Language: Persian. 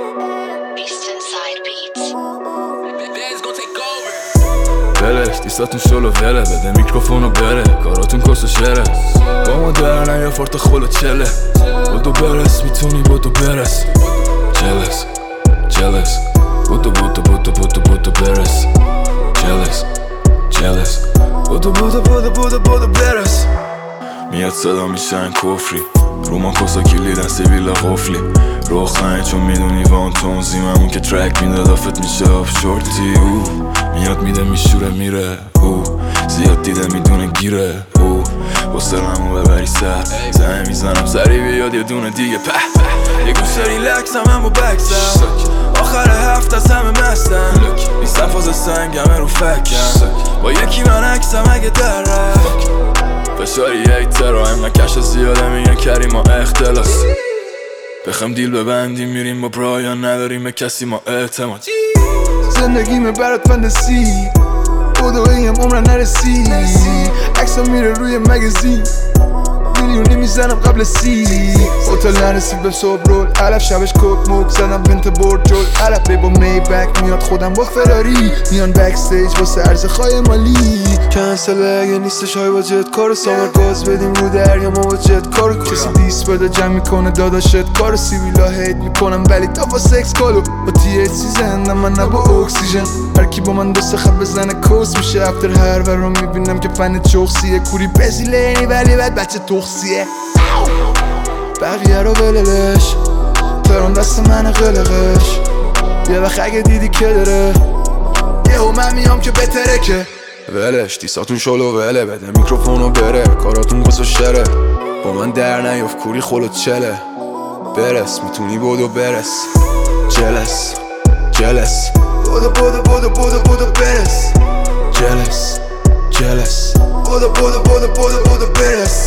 ولش دیستاتون شلو وله بده میکروفونو بره کاراتون کس و شره با ما درنه یا فارت خلو چله بودو برس میتونی بودو برس جلس جلس بودو بودو بودو بودو بودو برس جلس جلس بودو بودو بودو بودو بودو برس میاد صدا میشن کفری رومان کسا کلیدن سیبیلا قفلی روخنه چون میدونی وان تونزیممون که ترک میده دافت میشه آف شورتی میاد میده میشوره میره زیاد دیده میدونه گیره بسترمو ببری سر زنه میزنم سری بیاد یه دونه دیگه یه گوشه ریلکس هم با بکسم آخر هفت از همه مستم نیستم فاز سنگمه رو فکم با یکی من عکسم اگه در رفت فشاری هیتر و همه کش زیاده میگن کریم ما اختلاس بخم دیل ببندیم میریم با برایان نداریم به کسی ما اعتماد زندگیمه برات فندسی بودو ایم عمرن نرسی عکسم میره روی مگزین میلیونی میزنم قبل هتل نرسید به صبح رول علف شبش کوک موک زدم بنت برد جل علف با می بک میاد خودم با فراری میان بک استیج واسه عرض خواهی مالی کنسل اگه نیستش های با جت کارو سامر گاز بدیم رو دریا ما با جت کارو کسی دیس بده جمع میکنه داداشت کارو سیویلا هیت میکنم ولی تا با سکس کالو با تی ایچ سی زندم من نه با اکسیژن هرکی با من دوست خط بزنه کوس میشه افتر هر ور رو میبینم که فن چخسیه کوری بزیلینی ولی بعد بچه تخصیه بقیه رو وللش تران دست من قلقش یه وقت اگه دیدی که داره یهو من میام که بهتره که ولش دیساتون شلو وله بده میکروفونو بره کاراتون گس و شره با من در نیاف کوری خلوت چله برس میتونی بودو برس جلس جلس بودو بودو بودو بودو بودو برس جلس جلس بودو بودو بودو بودو بودو برس